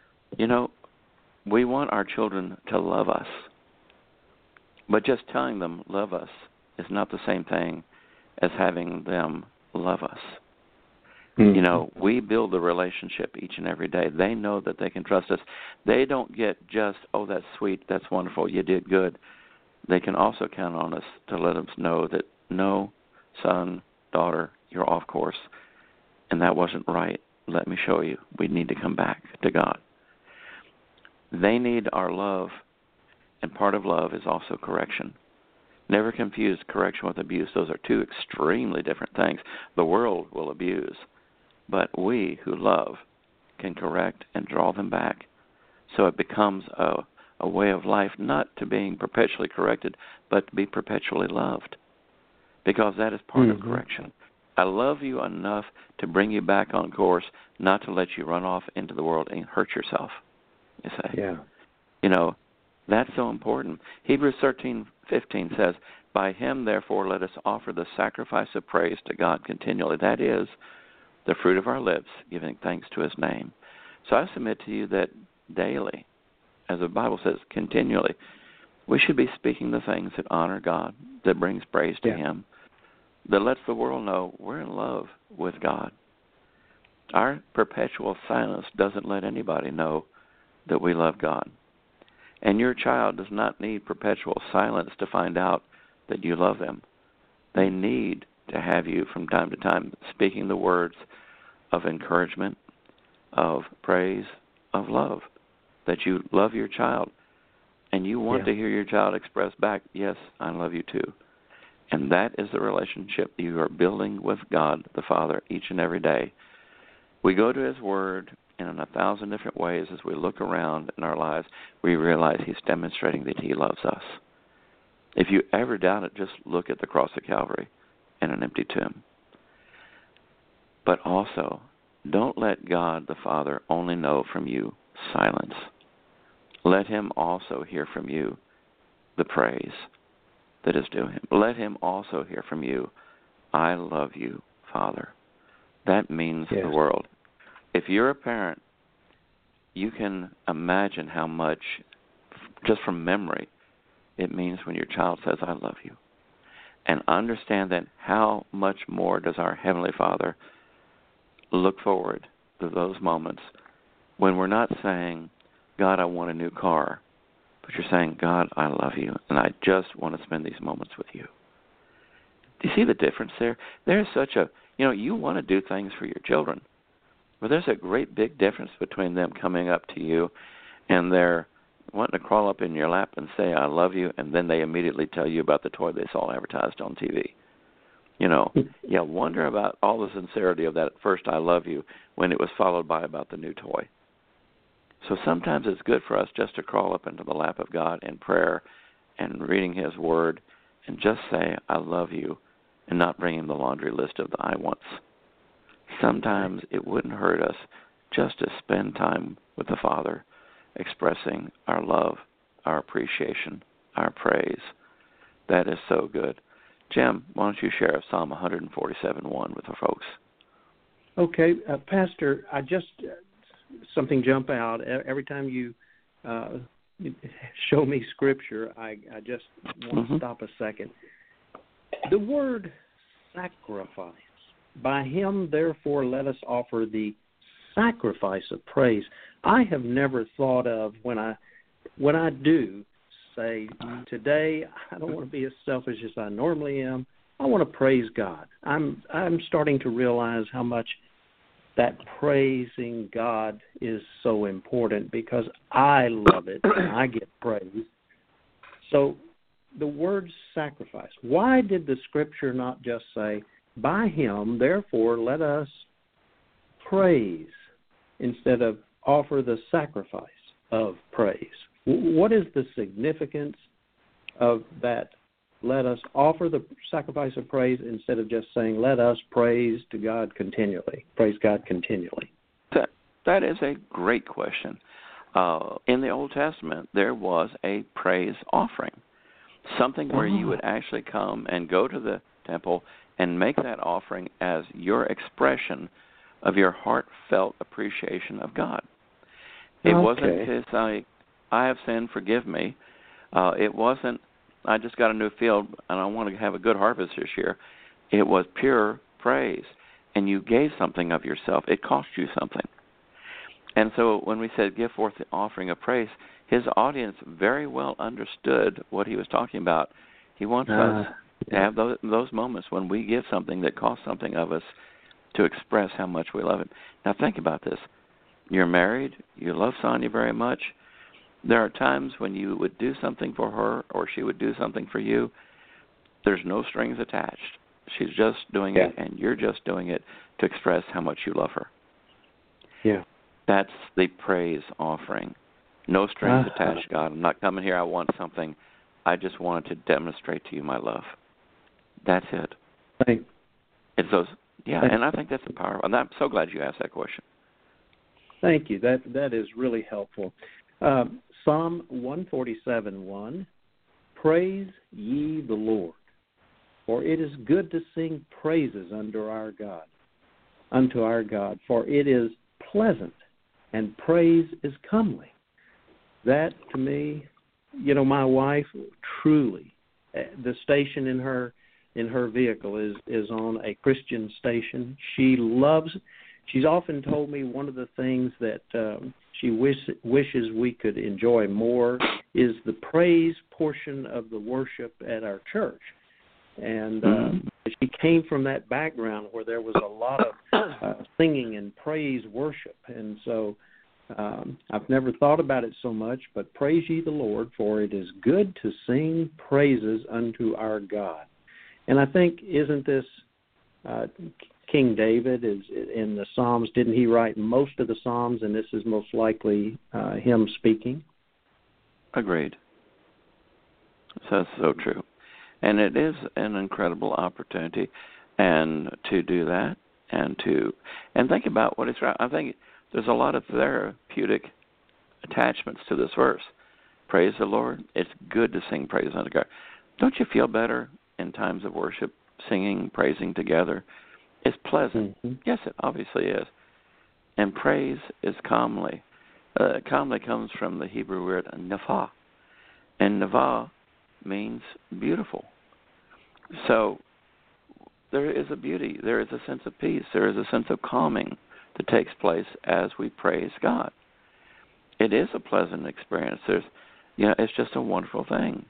we want our children to love us. But just telling them love us is not the same thing as having them love us. We build the relationship each and every day. They know that they can trust us. They don't get just, oh, that's sweet, that's wonderful, you did good. They can also count on us to let us know that, no, son, daughter, you're off course, and that wasn't right. Let me show you. We need to come back to God. They need our love, and part of love is also correction. Never confuse correction with abuse. Those are two extremely different things. The world will abuse, but we who love can correct and draw them back. So it becomes a way of life, not to being perpetually corrected, but to be perpetually loved, because that is part of correction. I love you enough to bring you back on course, not to let you run off into the world and hurt yourself, you say. Yeah. That's so important. Hebrews 13:15 says, by him, therefore, let us offer the sacrifice of praise to God continually. That is the fruit of our lips, giving thanks to his name. So I submit to you that daily, as the Bible says, continually, we should be speaking the things that honor God, that brings praise to him, that lets the world know we're in love with God. Our perpetual silence doesn't let anybody know that we love God. And your child does not need perpetual silence to find out that you love them. They need to have you from time to time speaking the words of encouragement, of praise, of love, that you love your child. And you want to hear your child express back, yes, I love you too. And that is the relationship you are building with God the Father each and every day. We go to His Word, and in 1,000 different ways as we look around in our lives, we realize He's demonstrating that He loves us. If you ever doubt it, just look at the cross of Calvary and an empty tomb. But also, don't let God the Father only know from you silence. Let Him also hear from you the praise that is due Him. Let Him also hear from you, I love you, Father. That means the world. If you're a parent, you can imagine how much, just from memory, it means when your child says, I love you. And understand that how much more does our Heavenly Father look forward to those moments when we're not saying, God, I want a new car, but you're saying, God, I love you, and I just want to spend these moments with you. Do you see the difference there? There's such a, you want to do things for your children, but there's a great big difference between them coming up to you and they're wanting to crawl up in your lap and say, I love you, and then they immediately tell you about the toy they saw advertised on TV. Wonder about all the sincerity of that first I love you when it was followed by about the new toy. So sometimes it's good for us just to crawl up into the lap of God in prayer and reading His Word and just say, I love you, and not bring Him the laundry list of the I wants. Sometimes it wouldn't hurt us just to spend time with the Father, expressing our love, our appreciation, our praise. That is so good. Jim, why don't you share Psalm 147:1 with the folks? Okay, Pastor, I just something jump out every time you show me Scripture. I just want to stop a second. The word sacrifice. By Him, therefore, let us offer the sacrifice of praise. I have never thought of when I do say, today I don't want to be as selfish as I normally am. I want to praise God. I'm starting to realize how much that praising God is so important because I love it and I get praise. So the word sacrifice, why did the Scripture not just say, by Him, therefore, let us praise instead of offer the sacrifice of praise? What is the significance of that? Let us offer the sacrifice of praise instead of just saying, let us praise to God continually. Praise God continually. That is a great question. In the Old Testament, there was a praise offering, something where you would actually come and go to the temple and make that offering as your expression of your heartfelt appreciation of God. It wasn't his, I have sinned, forgive me. It wasn't, I just got a new field and I want to have a good harvest this year. It was pure praise. And you gave something of yourself. It cost you something. And so when we said give forth the offering of praise, His audience very well understood what He was talking about. He wants us to have those moments when we give something that costs something of us to express how much we love it. Now think about this. You're married. You love Sonia very much. There are times when you would do something for her or she would do something for you. There's no strings attached. She's just doing it, and you're just doing it to express how much you love her. Yeah. That's the praise offering. No strings attached, God. I'm not coming here, I want something. I just wanted to demonstrate to you my love. That's it. It's those, and I think that's the power. And I'm so glad you asked that question. Thank you. That is really helpful. Psalm 147:1, praise ye the Lord, for it is good to sing praises unto our God, for it is pleasant, and praise is comely. That, to me, my wife truly, the station in her vehicle is on a Christian station. She's often told me one of the things that she wishes we could enjoy more is the praise portion of the worship at our church. And she came from that background where there was a lot of singing and praise worship. And so I've never thought about it so much, but praise ye the Lord, for it is good to sing praises unto our God. And I think, isn't this King David is in the Psalms? Didn't he write most of the Psalms, and this is most likely him speaking? Agreed. That's so true. And it is an incredible opportunity and to do that and think about what it's right. I think there's a lot of therapeutic attachments to this verse. Praise the Lord. It's good to sing praise unto God. Don't you feel better in times of worship, singing, praising together? It's pleasant. Mm-hmm. Yes, it obviously is. And praise is calmly. Calmly comes from the Hebrew word navah. And navah means beautiful. So there is a beauty. There is a sense of peace. There is a sense of calming that takes place as we praise God. It is a pleasant experience. It's just a wonderful thing.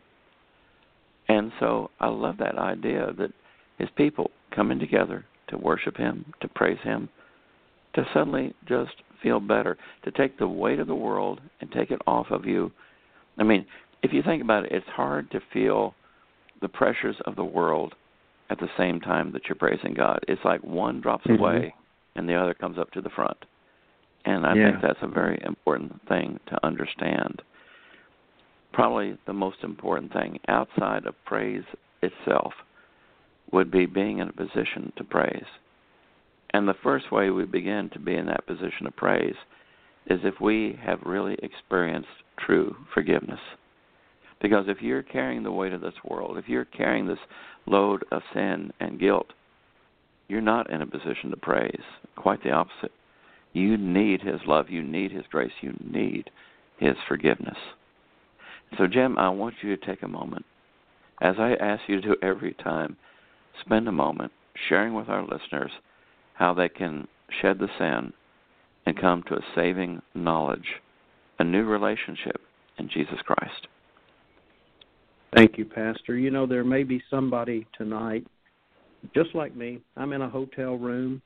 And so I love that idea that his people coming together to worship him, to praise him, to suddenly just feel better, to take the weight of the world and take it off of you. I mean, if you think about it, it's hard to feel the pressures of the world at the same time that you're praising God. It's like one drops away and the other comes up to the front. And I think that's a very important thing to understand. Probably the most important thing outside of praise itself would be being in a position to praise. And the first way we begin to be in that position of praise is if we have really experienced true forgiveness. Because if you're carrying the weight of this world, if you're carrying this load of sin and guilt, you're not in a position to praise. Quite the opposite. You need his love. You need his grace. You need his forgiveness. So, Jim, I want you to take a moment, as I ask you to do every time, spend a moment sharing with our listeners how they can shed the sin and come to a saving knowledge, a new relationship in Jesus Christ. Thank you, Pastor. There may be somebody tonight, just like me. I'm in a hotel room,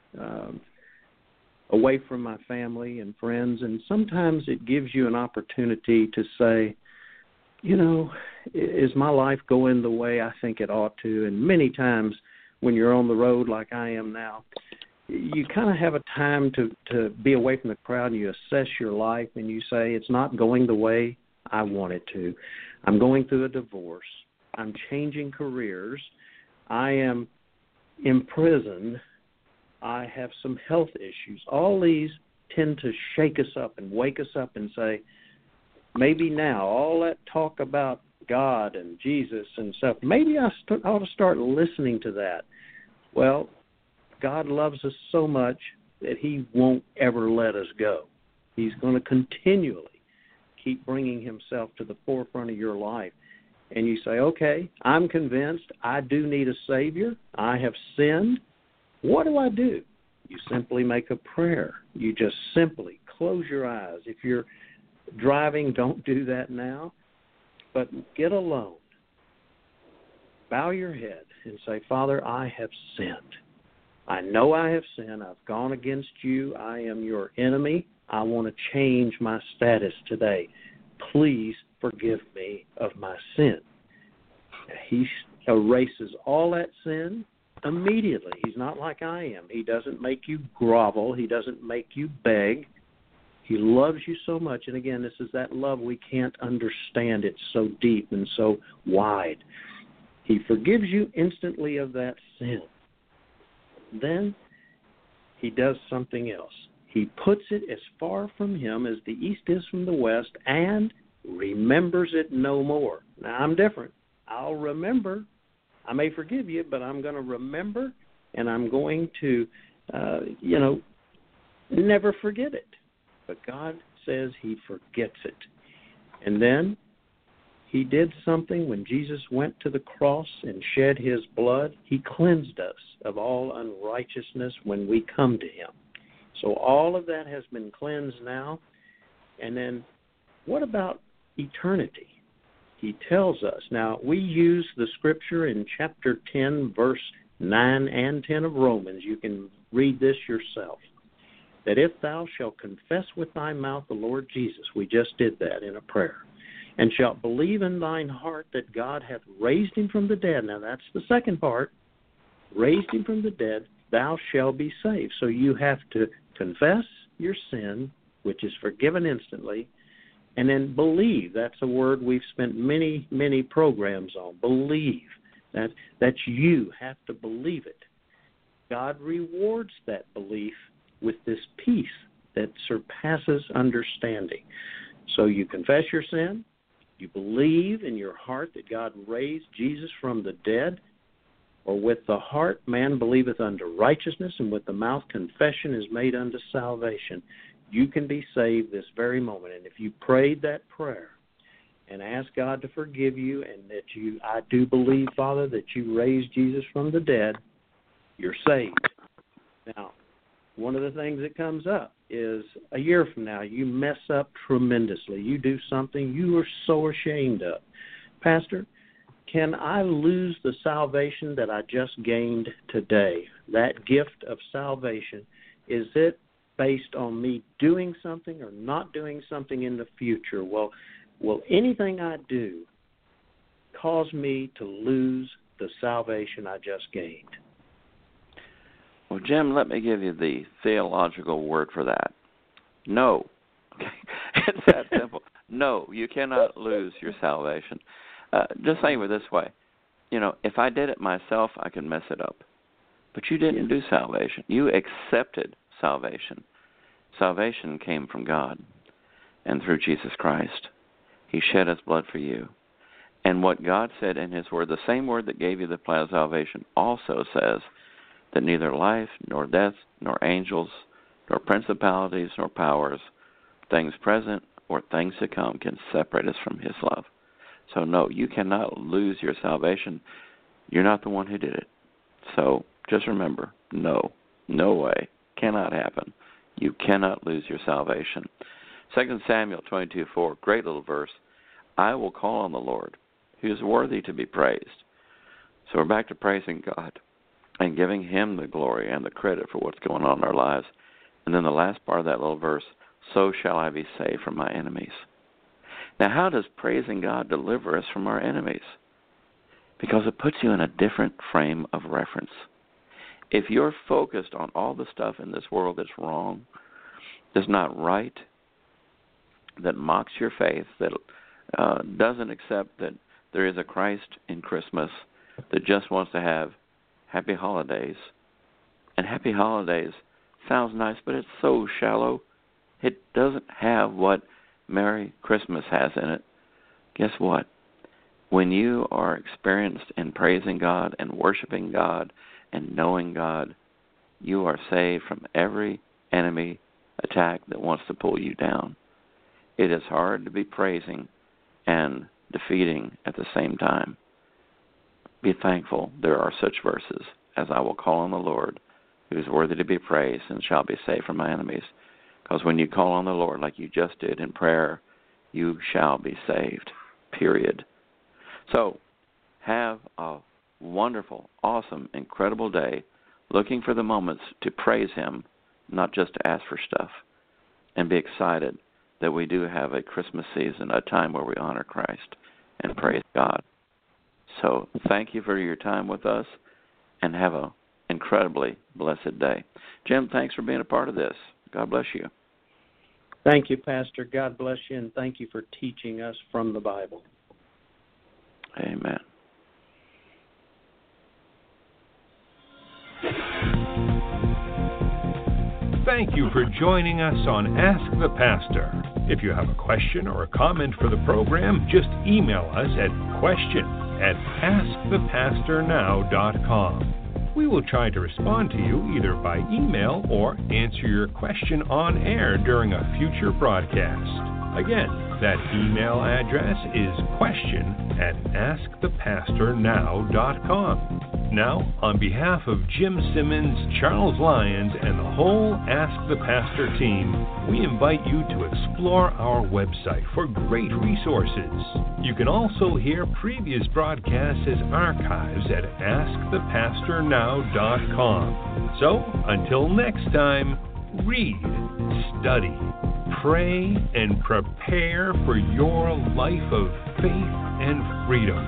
away from my family and friends, and sometimes it gives you an opportunity to say, is my life going the way I think it ought to? And many times when you're on the road like I am now, you kind of have a time to be away from the crowd, and you assess your life, and you say, it's not going the way I want it to. I'm going through a divorce. I'm changing careers. I am in prison. I have some health issues. All these tend to shake us up and wake us up and say, maybe now, all that talk about God and Jesus and stuff, maybe I ought to start listening to that. Well, God loves us so much that he won't ever let us go. He's going to continually keep bringing himself to the forefront of your life. And you say, okay, I'm convinced I do need a Savior. I have sinned. What do? You simply make a prayer. You just simply close your eyes. If you're driving, don't do that now, but get alone. Bow your head and say, Father, I have sinned. I know I have sinned. I've gone against you. I am your enemy. I want to change my status today. Please forgive me of my sin. He erases all that sin immediately. He's not like I am. He doesn't make you grovel. He doesn't make you beg. He loves you so much. And again, this is that love we can't understand. It's so deep and so wide. He forgives you instantly of that sin. Then he does something else. He puts it as far from him as the east is from the west and remembers it no more. Now, I'm different. I'll remember. I may forgive you, but I'm going to remember, and I'm going to, never forget it. But God says he forgets it. And then he did something when Jesus went to the cross and shed his blood. He cleansed us of all unrighteousness when we come to him. So all of that has been cleansed now, And then what about eternity? He tells us. Now, we use the scripture in chapter 10, verse 9 and 10 of Romans. You can read this yourself. That if thou shalt confess with thy mouth the Lord Jesus, we just did that in a prayer, and shalt believe in thine heart that God hath raised him from the dead. Now, that's the second part. Raised him from the dead, thou shalt be saved. So you have to confess your sin, which is forgiven instantly, and then believe. That's a word we've spent many, many programs on. Believe. That's you have to believe it. God rewards that belief with this peace that surpasses understanding. So you confess your sin, you believe in your heart that God raised Jesus from the dead, or with the heart man believeth unto righteousness, and with the mouth confession is made unto salvation. You can be saved this very moment. And if you prayed that prayer and asked God to forgive you, and that I do believe, Father, that you raised Jesus from the dead, you're saved. Now, one of the things that comes up is a year from now, you mess up tremendously. You do something you are so ashamed of. Pastor, can I lose the salvation that I just gained today? That gift of salvation, is it based on me doing something or not doing something in the future? Will anything I do cause me to lose the salvation I just gained? Well, Jim, let me give you the theological word for that. No. Okay. It's that simple. No, you cannot lose your salvation. Just think of it this way. If I did it myself, I could mess it up. But you didn't do salvation. You accepted salvation. Salvation came from God and through Jesus Christ. He shed his blood for you. And what God said in his word, the same word that gave you the plan of salvation, also says that neither life, nor death, nor angels, nor principalities, nor powers, things present or things to come, can separate us from his love. So no, you cannot lose your salvation. You're not the one who did it. So just remember, no way, cannot happen. You cannot lose your salvation. 2 Samuel 22:4, great little verse. I will call on the Lord, who is worthy to be praised. So we're back to praising God and giving him the glory and the credit for what's going on in our lives. And then the last part of that little verse, so shall I be saved from my enemies. Now, how does praising God deliver us from our enemies? Because it puts you in a different frame of reference. If you're focused on all the stuff in this world that's wrong, that's not right, that mocks your faith, that doesn't accept that there is a Christ in Christmas, that just wants to have happy holidays. And happy holidays sounds nice, but it's so shallow. It doesn't have what Merry Christmas has in it. Guess what? When you are experienced in praising God and worshiping God and knowing God, you are saved from every enemy attack that wants to pull you down. It is hard to be praising and defeating at the same time. Be thankful there are such verses as I will call on the Lord, who is worthy to be praised, and shall be saved from my enemies. Because when you call on the Lord like you just did in prayer, you shall be saved, period. So have a wonderful, awesome, incredible day, looking for the moments to praise him, not just to ask for stuff, and be excited that we do have a Christmas season, a time where we honor Christ and praise God. So thank you for your time with us, and have an incredibly blessed day. Jim, thanks for being a part of this. God bless you. Thank you, Pastor. God bless you, and thank you for teaching us from the Bible. Amen. Thank you for joining us on Ask the Pastor. If you have a question or a comment for the program, just email us at question@askthepastornow.com. We will try to respond to you either by email or answer your question on air during a future broadcast. Again, that email address is question@askthepastornow.com. Now, on behalf of Jim Simmons, Charles Lyons, and the whole Ask the Pastor team, we invite you to explore our website for great resources. You can also hear previous broadcasts as archives at AskThePastorNow.com. So, until next time, read, study, pray, and prepare for your life of faith and freedom.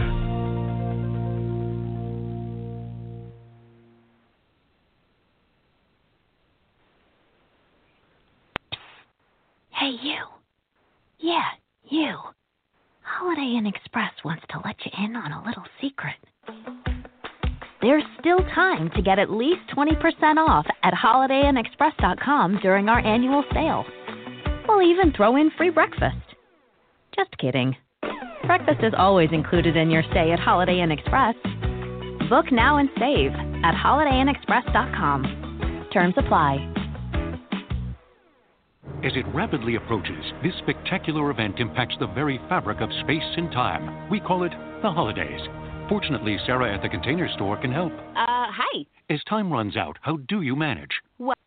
Hey, you. Yeah, you. Holiday Inn Express wants to let you in on a little secret. There's still time to get at least 20% off at holidayinexpress.com during our annual sale. We'll even throw in free breakfast. Just kidding. Breakfast is always included in your stay at Holiday Inn Express. Book now and save at holidayinexpress.com. Terms apply. As it rapidly approaches, this spectacular event impacts the very fabric of space and time. We call it the holidays. Fortunately, Sarah at the Container Store can help. Hi. As time runs out, how do you manage? Well,